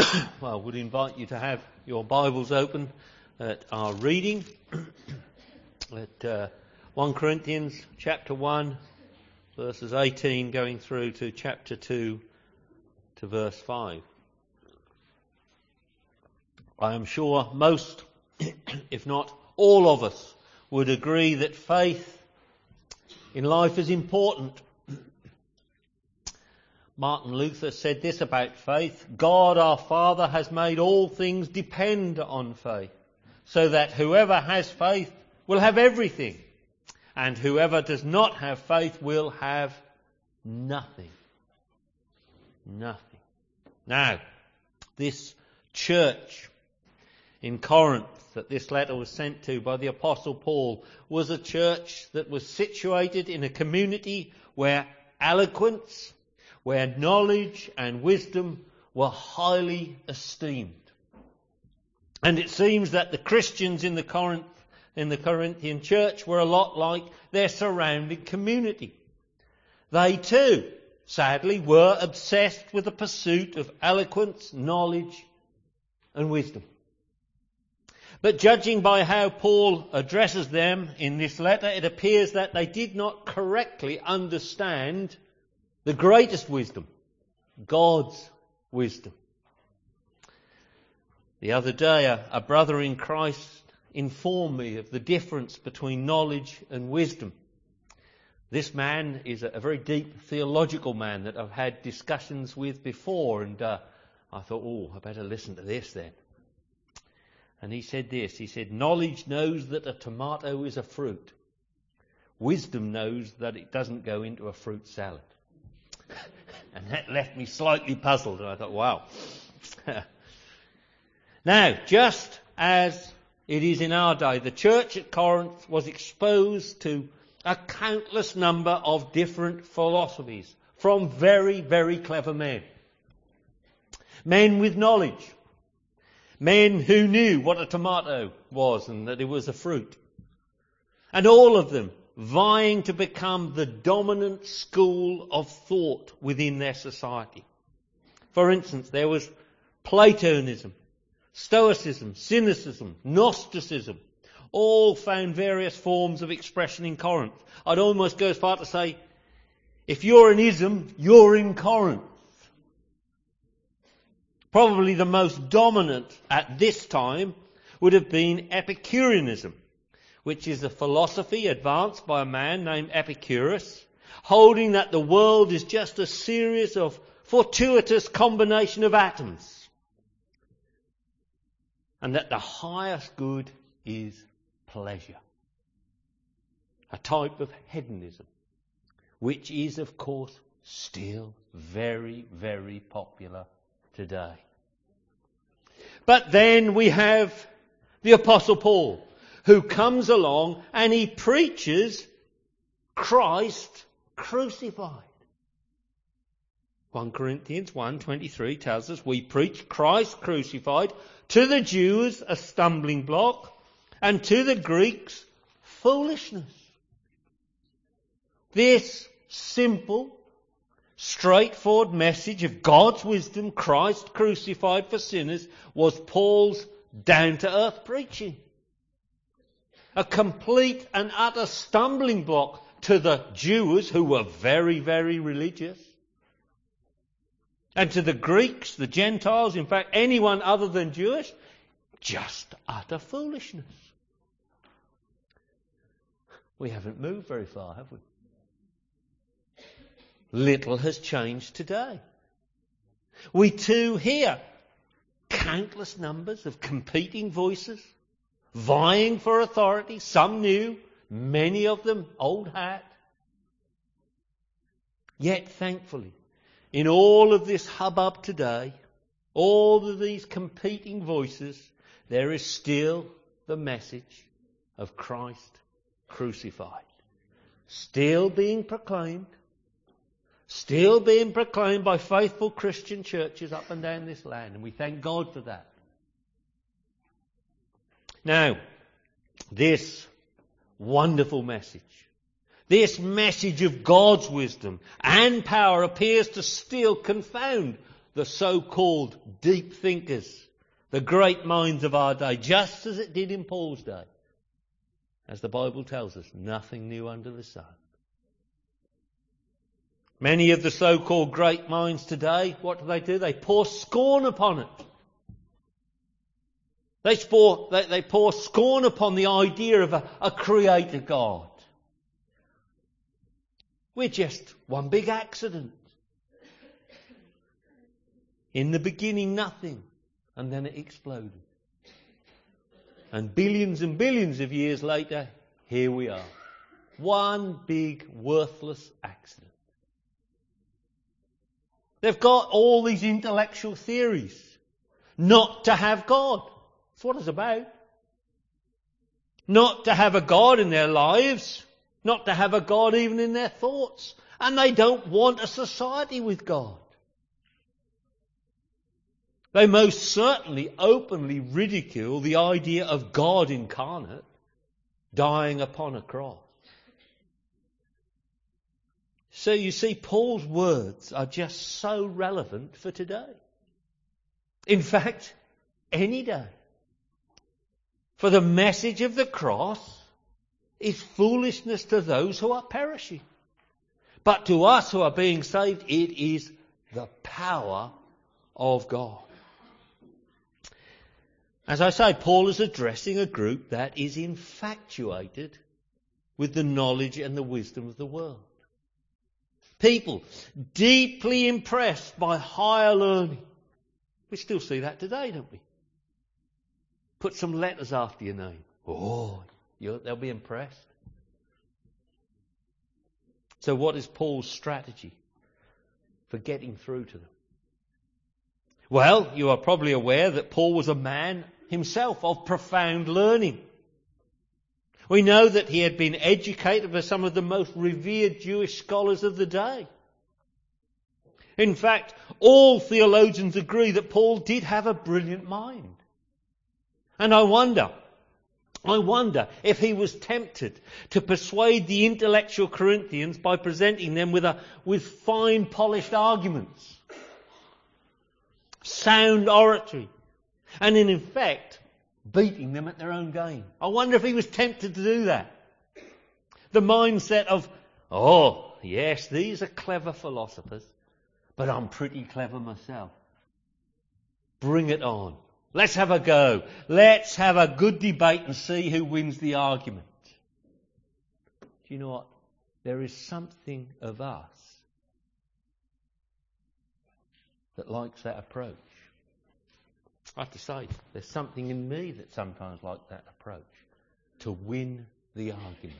Well, I would invite you to have your Bibles open at our reading at 1 Corinthians chapter 1, verses 18 going through to chapter 2 to verse 5. I am sure most, if not all of us, would agree that faith in life is important. Martin Luther said this about faith: God our Father has made all things depend on faith, so that whoever has faith will have everything, and whoever does not have faith will have nothing. Nothing. Now, this church in Corinth that this letter was sent to by the Apostle Paul was a church that was situated in a community where eloquence, where knowledge and wisdom were highly esteemed. And it seems that the Christians in the Corinthian church were a lot like their surrounding community. They too, sadly, were obsessed with the pursuit of eloquence, knowledge and wisdom. But judging by how Paul addresses them in this letter, it appears that they did not correctly understand the greatest wisdom, God's wisdom. The other day, a brother in Christ informed me of the difference between knowledge and wisdom. This man is a very deep theological man that I've had discussions with before, and I thought, I better listen to this then. And he said this, he said, knowledge knows that a tomato is a fruit. Wisdom knows that it doesn't go into a fruit salad. And that left me slightly puzzled, and I thought, wow. Now, just as it is in our day, the church at Corinth was exposed to a countless number of different philosophies from very, very clever men. Men with knowledge. Men who knew what a tomato was and that it was a fruit. And all of them vying to become the dominant school of thought within their society. For instance, there was Platonism, Stoicism, Cynicism, Gnosticism, all found various forms of expression in Corinth. I'd almost go as far to say, if you're an ism, you're in Corinth. Probably the most dominant at this time would have been Epicureanism, which is a philosophy advanced by a man named Epicurus, holding that the world is just a series of fortuitous combination of atoms, and that the highest good is pleasure. A type of hedonism, which is, of course, still very, very popular today. But then we have the Apostle Paul, who comes along and he preaches Christ crucified. 1 Corinthians 1:23 tells us we preach Christ crucified, to the Jews a stumbling block, and to the Greeks foolishness. This simple, straightforward message of God's wisdom, Christ crucified for sinners, was Paul's down-to-earth preaching. A complete and utter stumbling block to the Jews, who were very, very religious. And to the Greeks, the Gentiles, in fact, anyone other than Jewish, just utter foolishness. We haven't moved very far, have we? Little has changed today. We too hear countless numbers of competing voices, vying for authority, some new, many of them old hat. Yet thankfully, in all of this hubbub today, all of these competing voices, there is still the message of Christ crucified. Still being proclaimed by faithful Christian churches up and down this land, and we thank God for that. Now, this wonderful message, this message of God's wisdom and power appears to still confound the so-called deep thinkers, the great minds of our day, just as it did in Paul's day. As the Bible tells us, nothing new under the sun. Many of the so-called great minds today, what do? They pour scorn upon it. They pour scorn upon the idea of a creator God. We're just one big accident. In the beginning, nothing. And then it exploded. And billions of years later, here we are. One big worthless accident. They've got all these intellectual theories not to have God. That's what it's about. Not to have a God in their lives. Not to have a God even in their thoughts. And they don't want a society with God. They most certainly openly ridicule the idea of God incarnate dying upon a cross. So you see, Paul's words are just so relevant for today. In fact, any day. For the message of the cross is foolishness to those who are perishing. But to us who are being saved, it is the power of God. As I say, Paul is addressing a group that is infatuated with the knowledge and the wisdom of the world. People deeply impressed by higher learning. We still see that today, don't we? Put some letters after your name. Oh, they'll be impressed. So what is Paul's strategy for getting through to them? Well, you are probably aware that Paul was a man himself of profound learning. We know that he had been educated by some of the most revered Jewish scholars of the day. In fact, all theologians agree that Paul did have a brilliant mind. And I wonder if he was tempted to persuade the intellectual Corinthians by presenting them with fine polished arguments, sound oratory, and in effect beating them at their own game. I wonder if he was tempted to do that. The mindset of, oh yes, these are clever philosophers, but I'm pretty clever myself. Bring it on. Let's have a go. Let's have a good debate and see who wins the argument. Do you know what? There is something of us that likes that approach. I have to say, there's something in me that sometimes likes that approach. To win the argument.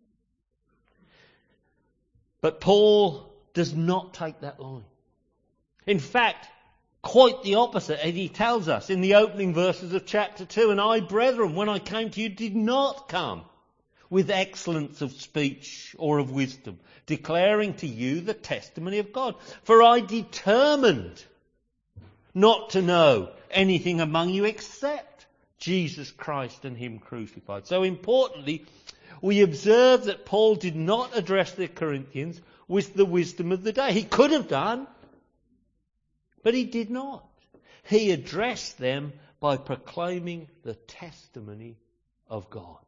But Paul does not take that line. In fact, quite the opposite, as he tells us in the opening verses of chapter 2. And I, brethren, when I came to you, did not come with excellence of speech or of wisdom, declaring to you the testimony of God. For I determined not to know anything among you except Jesus Christ and Him crucified. So importantly, we observe that Paul did not address the Corinthians with the wisdom of the day. He could have done, but he did not. He addressed them by proclaiming the testimony of God.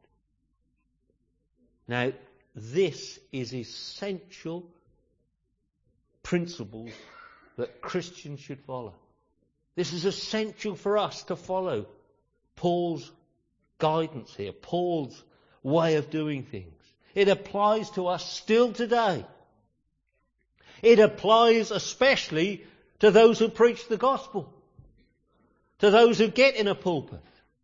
Now, this is essential principles that Christians should follow. This is essential for us to follow Paul's guidance here, Paul's way of doing things. It applies to us still today. It applies especially to those who preach the gospel, to those who get in a pulpit.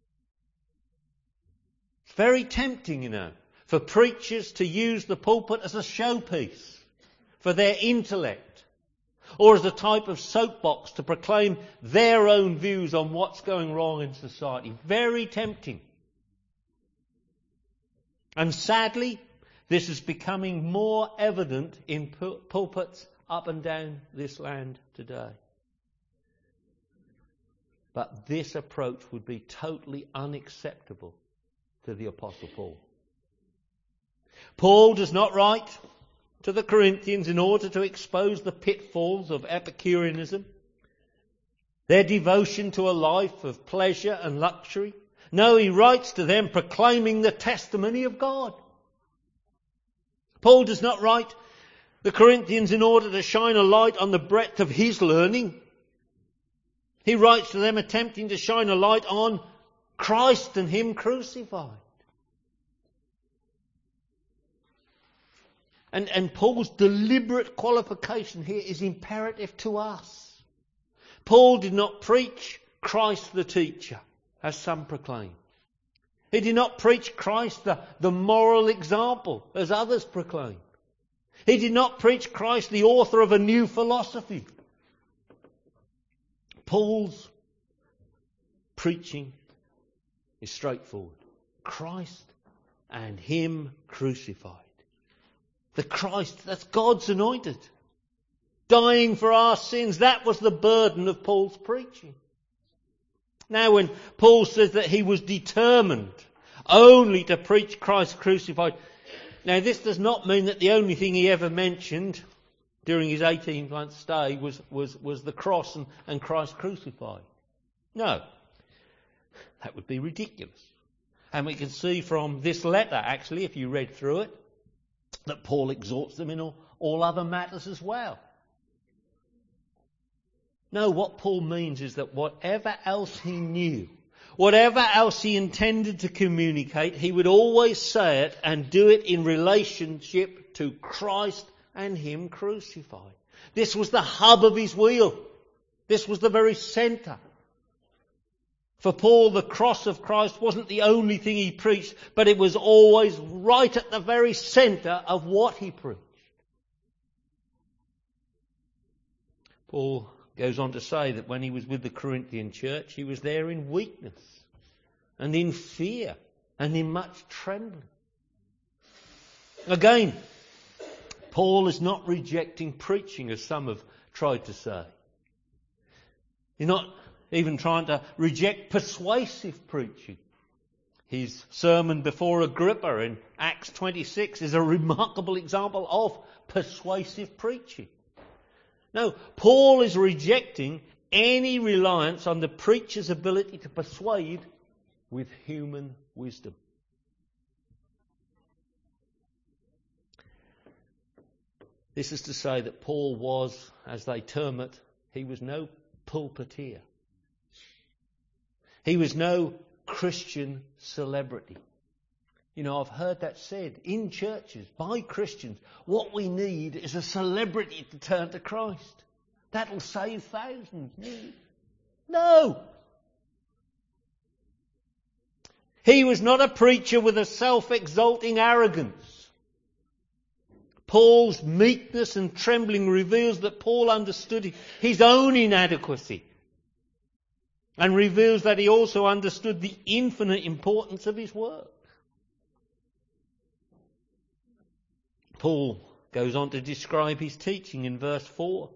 It's very tempting, for preachers to use the pulpit as a showpiece for their intellect, or as a type of soapbox to proclaim their own views on what's going wrong in society. Very tempting. And sadly, this is becoming more evident in pulpits up and down this land today. But this approach would be totally unacceptable to the Apostle Paul. Paul does not write to the Corinthians in order to expose the pitfalls of Epicureanism their devotion to a life of pleasure and luxury. No, he writes to them proclaiming the testimony of God. Paul does not write the Corinthians in order to shine a light on the breadth of his learning. He writes to them attempting to shine a light on Christ and Him crucified. And Paul's deliberate qualification here is imperative to us. Paul did not preach Christ the teacher, as some proclaim. He did not preach Christ the moral example, as others proclaim. He did not preach Christ the author of a new philosophy. Paul's preaching is straightforward. Christ and Him crucified. The Christ, that's God's anointed. Dying for our sins, that was the burden of Paul's preaching. Now when Paul says that he was determined only to preach Christ crucified, now this does not mean that the only thing he ever mentioned during his 18-month stay was the cross and Christ crucified. No, that would be ridiculous. And we can see from this letter, actually, if you read through it, that Paul exhorts them in all other matters as well. No, what Paul means is that whatever else he knew, whatever else he intended to communicate, he would always say it and do it in relationship to Christ and Him crucified. This was the hub of his wheel. This was the very centre. For Paul, the cross of Christ wasn't the only thing he preached, but it was always right at the very centre of what he preached. Paul goes on to say that when he was with the Corinthian church, he was there in weakness and in fear and in much trembling. Again, Paul is not rejecting preaching, as some have tried to say. He's not even trying to reject persuasive preaching. His sermon before Agrippa in Acts 26 is a remarkable example of persuasive preaching. No, Paul is rejecting any reliance on the preacher's ability to persuade with human wisdom. This is to say that Paul was, as they term it, he was no pulpiteer. He was no Christian celebrity. You know, I've heard that said in churches by Christians. What we need is a celebrity to turn to Christ. That'll save thousands. No. He was not a preacher with a self-exalting arrogance. Paul's meekness and trembling reveals that Paul understood his own inadequacy and reveals that he also understood the infinite importance of his work. Paul goes on to describe his teaching in verse 4.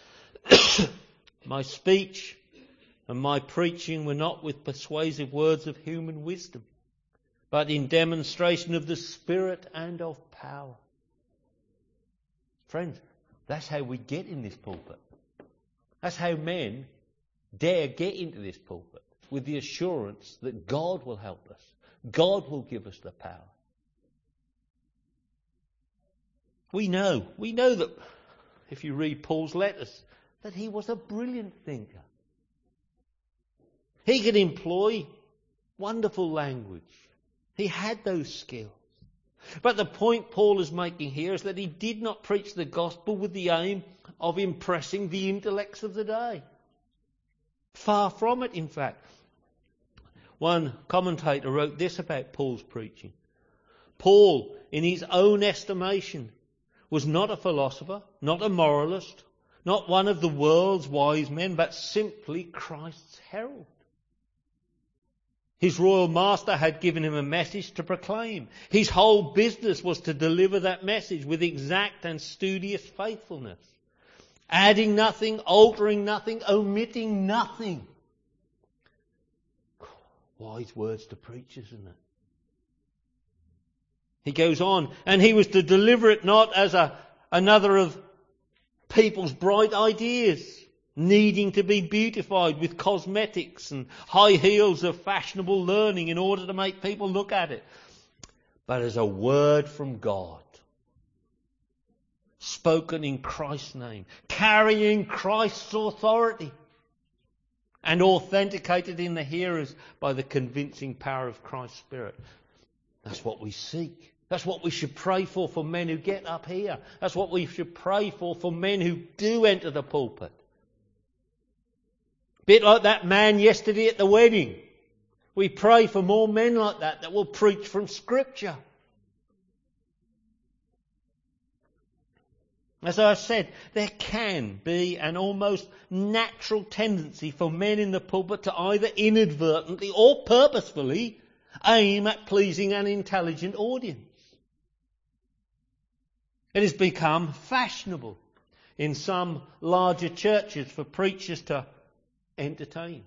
My speech and my preaching were not with persuasive words of human wisdom, but in demonstration of the Spirit and of power. Friends, that's how we get in this pulpit. That's how men dare get into this pulpit, with the assurance that God will help us. God will give us the power. We know that if you read Paul's letters, that he was a brilliant thinker. He could employ wonderful language. He had those skills. But the point Paul is making here is that he did not preach the gospel with the aim of impressing the intellects of the day. Far from it, in fact. One commentator wrote this about Paul's preaching. Paul, in his own estimation, was not a philosopher, not a moralist, not one of the world's wise men, but simply Christ's herald. His royal master had given him a message to proclaim. His whole business was to deliver that message with exact and studious faithfulness, adding nothing, altering nothing, omitting nothing. Wise words to preach, isn't it? He goes on, and he was to deliver it not as another of people's bright ideas, needing to be beautified with cosmetics and high heels of fashionable learning in order to make people look at it, but as a word from God, spoken in Christ's name, carrying Christ's authority, and authenticated in the hearers by the convincing power of Christ's Spirit. That's what we seek. That's what we should pray for men who get up here. That's what we should pray for men who do enter the pulpit. Bit like that man yesterday at the wedding. We pray for more men like that will preach from Scripture. As I said, there can be an almost natural tendency for men in the pulpit to either inadvertently or purposefully aim at pleasing an intelligent audience. It has become fashionable in some larger churches for preachers to entertain,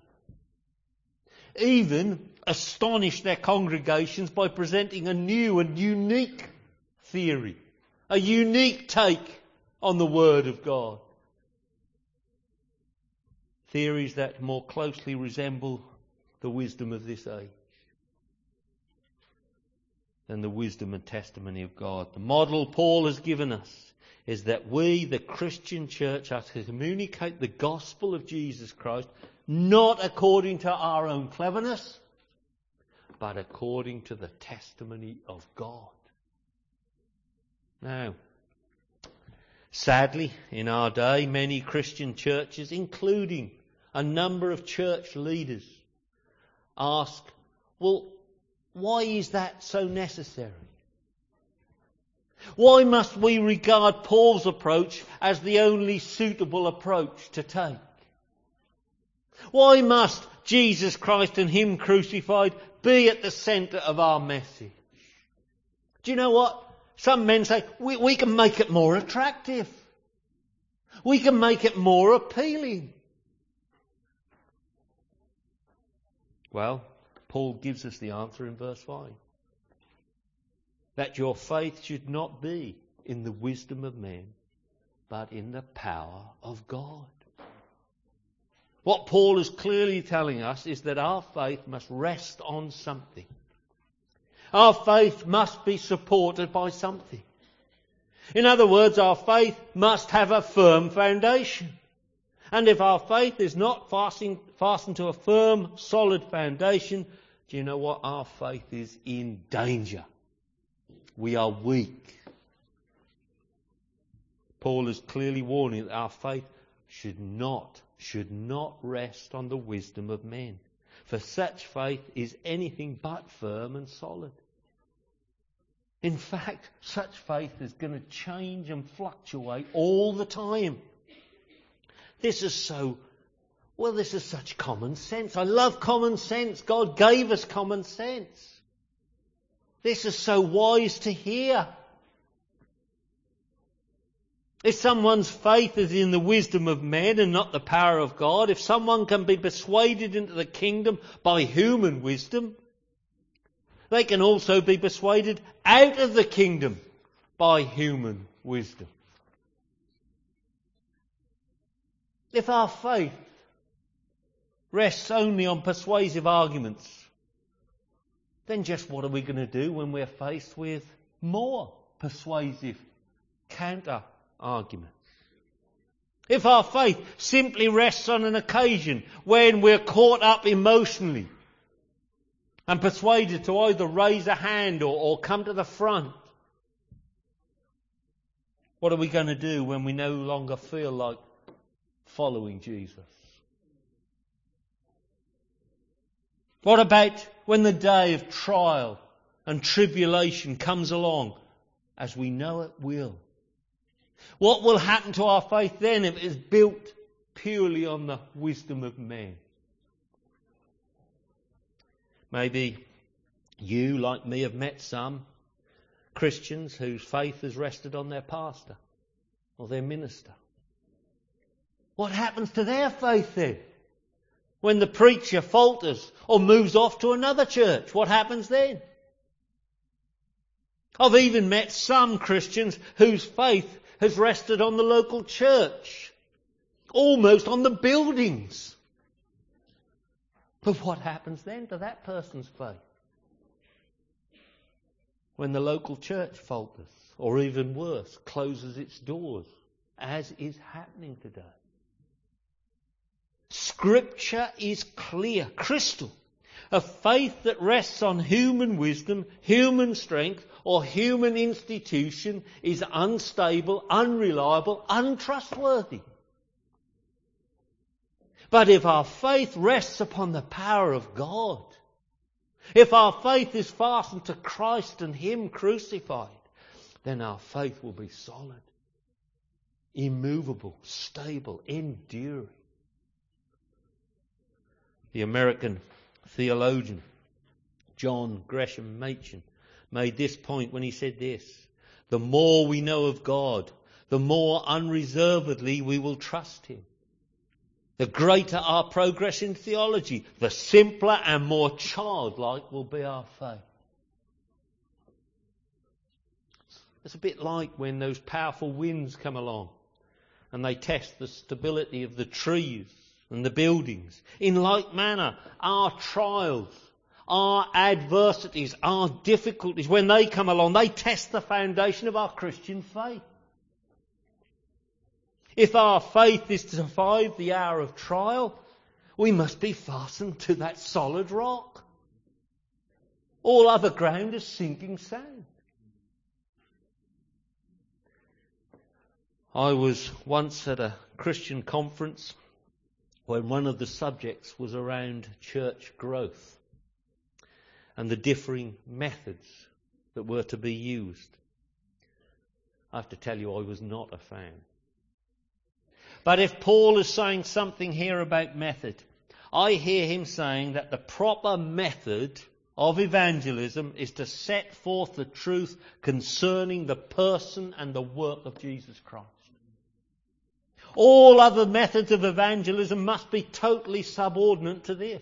even astonish their congregations by presenting a new and unique theory, a unique take on the Word of God. Theories that more closely resemble the wisdom of this age than the wisdom and testimony of God. The model Paul has given us is that we, the Christian church, are to communicate the gospel of Jesus Christ not according to our own cleverness, but according to the testimony of God. Now, sadly, in our day, many Christian churches, including a number of church leaders, ask, well, why is that so necessary? Why must we regard Paul's approach as the only suitable approach to take? Why must Jesus Christ and Him crucified be at the centre of our message? Do you know what? Some men say, we can make it more attractive. We can make it more appealing. Well, Paul gives us the answer in verse 5. That your faith should not be in the wisdom of men, but in the power of God. What Paul is clearly telling us is that our faith must rest on something. Our faith must be supported by something. In other words, our faith must have a firm foundation. And if our faith is not fastened to a firm, solid foundation, do you know what? Our faith is in danger. We are weak. Paul is clearly warning that our faith should not rest on the wisdom of men. For such faith is anything but firm and solid. In fact, such faith is going to change and fluctuate all the time. This is such common sense. I love common sense. God gave us common sense. This is so wise to hear. If someone's faith is in the wisdom of men and not the power of God, if someone can be persuaded into the kingdom by human wisdom, they can also be persuaded out of the kingdom by human wisdom. If our faith rests only on persuasive arguments, then just what are we going to do when we're faced with more persuasive counter arguments? If our faith simply rests on an occasion when we're caught up emotionally and persuaded to either raise a hand or come to the front, what are we going to do when we no longer feel like following Jesus? What about when the day of trial and tribulation comes along, as we know it will? What will happen to our faith then if it is built purely on the wisdom of men? Maybe you, like me, have met some Christians whose faith has rested on their pastor or their minister. What happens to their faith then? When the preacher falters or moves off to another church, what happens then? I've even met some Christians whose faith has rested on the local church almost on the buildings. But what happens then to that person's faith? When the local church falters, or even worse, closes its doors, as is happening today. Scripture is clear, crystal. A faith that rests on human wisdom, human strength, or human institution is unstable, unreliable, untrustworthy. But if our faith rests upon the power of God, if our faith is fastened to Christ and Him crucified, then our faith will be solid, immovable, stable, enduring. The American theologian John Gresham Machen made this point when he said this: the more we know of God, the more unreservedly we will trust Him. The greater our progress in theology, the simpler and more childlike will be our faith. It's a bit like when those powerful winds come along and they test the stability of the trees and the buildings. In like manner, our trials, our adversities, our difficulties, when they come along, they test the foundation of our Christian faith. If our faith is to survive the hour of trial, we must be fastened to that solid rock. All other ground is sinking sand. I was once at a Christian conference when one of the subjects was around church growth and the differing methods that were to be used. I have to tell you, I was not a fan. But if Paul is saying something here about method, I hear him saying that the proper method of evangelism is to set forth the truth concerning the person and the work of Jesus Christ. All other methods of evangelism must be totally subordinate to this.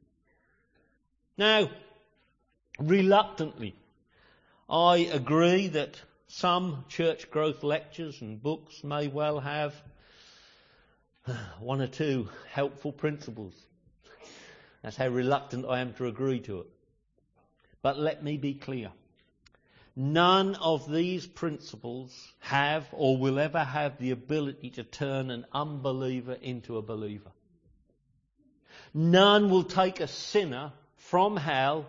Now, reluctantly, I agree that some church growth lectures and books may well have one or two helpful principles. That's how reluctant I am to agree to it. But let me be clear. None of these principles have or will ever have the ability to turn an unbeliever into a believer. None will take a sinner from hell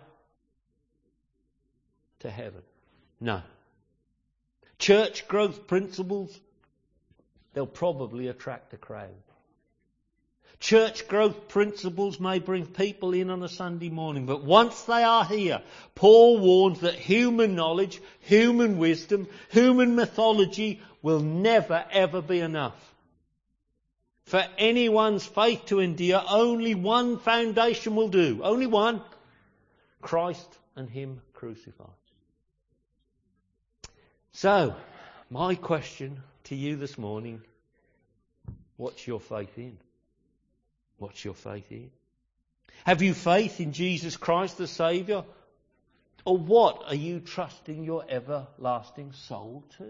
to heaven. No. Church growth principles, they'll probably attract a crowd. Church growth principles may bring people in on a Sunday morning, but once they are here, Paul warns that human knowledge, human wisdom, human mythology will never ever be enough. For anyone's faith to endure, only one foundation will do. Only one. Christ and Him crucified. So, my question to you this morning, what's your faith in? What's your faith in? Have you faith in Jesus Christ the Saviour? Or what are you trusting your everlasting soul to?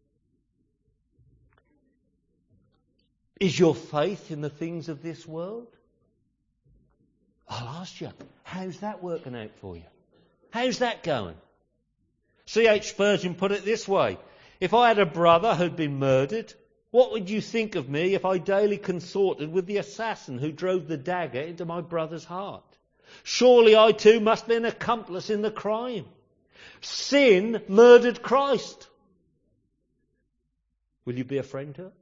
Is your faith in the things of this world? I'll ask you, how's that working out for you? How's that going? C.H. Spurgeon put it this way: if I had a brother who'd been murdered, what would you think of me if I daily consorted with the assassin who drove the dagger into my brother's heart? Surely I too must be an accomplice in the crime. Sin murdered Christ. Will you be a friend to it?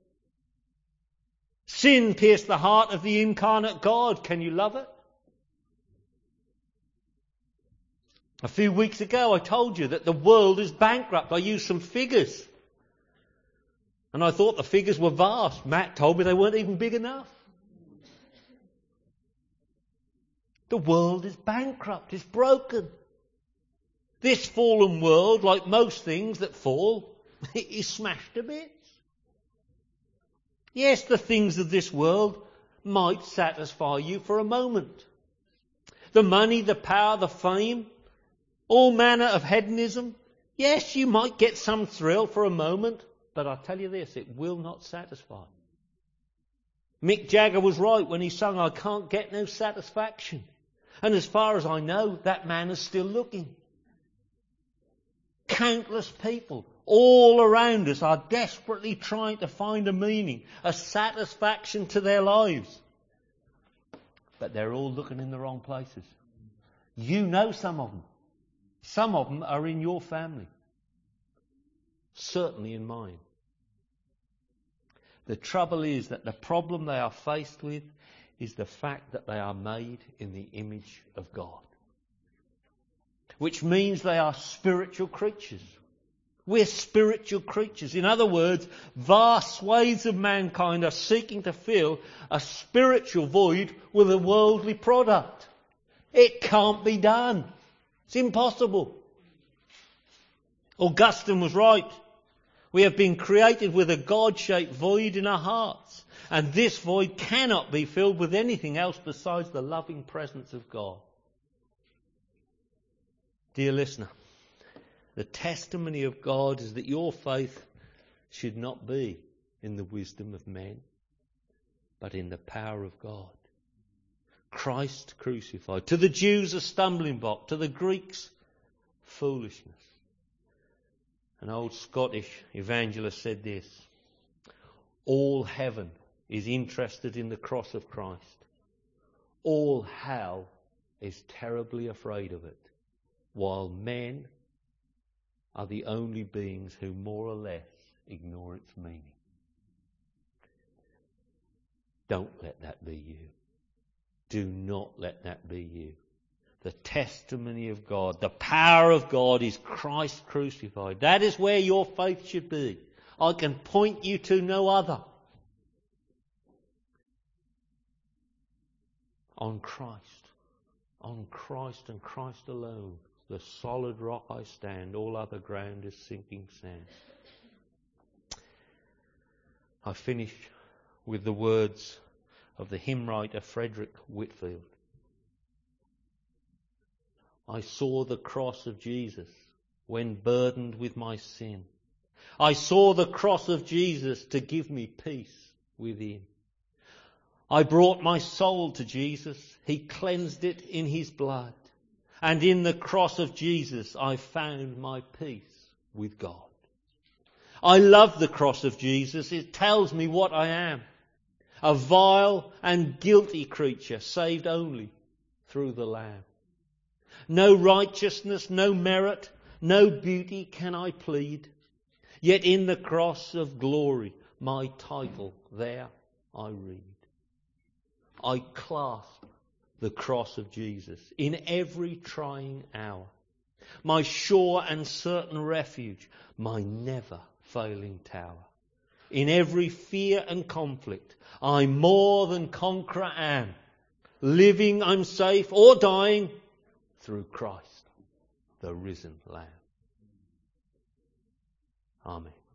Sin pierced the heart of the incarnate God. Can you love it? A few weeks ago I told you that the world is bankrupt. I used some figures. And I thought the figures were vast. Matt told me they weren't even big enough. The world is bankrupt. It's broken. This fallen world, like most things that fall, is smashed to bits. Yes, the things of this world might satisfy you for a moment. The money, the power, the fame, all manner of hedonism. Yes, you might get some thrill for a moment. But I tell you this, it will not satisfy. Mick Jagger was right when he sung, "I can't get no satisfaction." And as far as I know, that man is still looking. Countless people all around us are desperately trying to find a meaning, a satisfaction to their lives. But they're all looking in the wrong places. You know some of them. Some of them are in your family. Certainly in mine. The trouble is that the problem they are faced with is the fact that they are made in the image of God. Which means they are spiritual creatures. We're spiritual creatures. In other words, vast swathes of mankind are seeking to fill a spiritual void with a worldly product. It can't be done. It's impossible. Augustine was right. We have been created with a God-shaped void in our hearts. And this void cannot be filled with anything else besides the loving presence of God. Dear listener, the testimony of God is that your faith should not be in the wisdom of men, but in the power of God. Christ crucified. To the Jews a stumbling block, to the Greeks foolishness. An old Scottish evangelist said this: all heaven is interested in the cross of Christ. All hell is terribly afraid of it, while men are the only beings who more or less ignore its meaning. Don't let that be you. Do not let that be you. The testimony of God, the power of God is Christ crucified. That is where your faith should be. I can point you to no other. On Christ and Christ alone, the solid rock I stand, all other ground is sinking sand. I finish with the words of the hymn writer Frederick Whitfield. I saw the cross of Jesus when burdened with my sin. I saw the cross of Jesus to give me peace within. I brought my soul to Jesus. He cleansed it in his blood. And in the cross of Jesus, I found my peace with God. I love the cross of Jesus. It tells me what I am. A vile and guilty creature saved only through the Lamb. No righteousness, no merit, no beauty can I plead. Yet in the cross of glory, my title there I read. I clasp the cross of Jesus in every trying hour. My sure and certain refuge, my never failing tower. In every fear and conflict, I more than conqueror am. Living I'm safe, or dying, through Christ, the risen Lamb. Amen.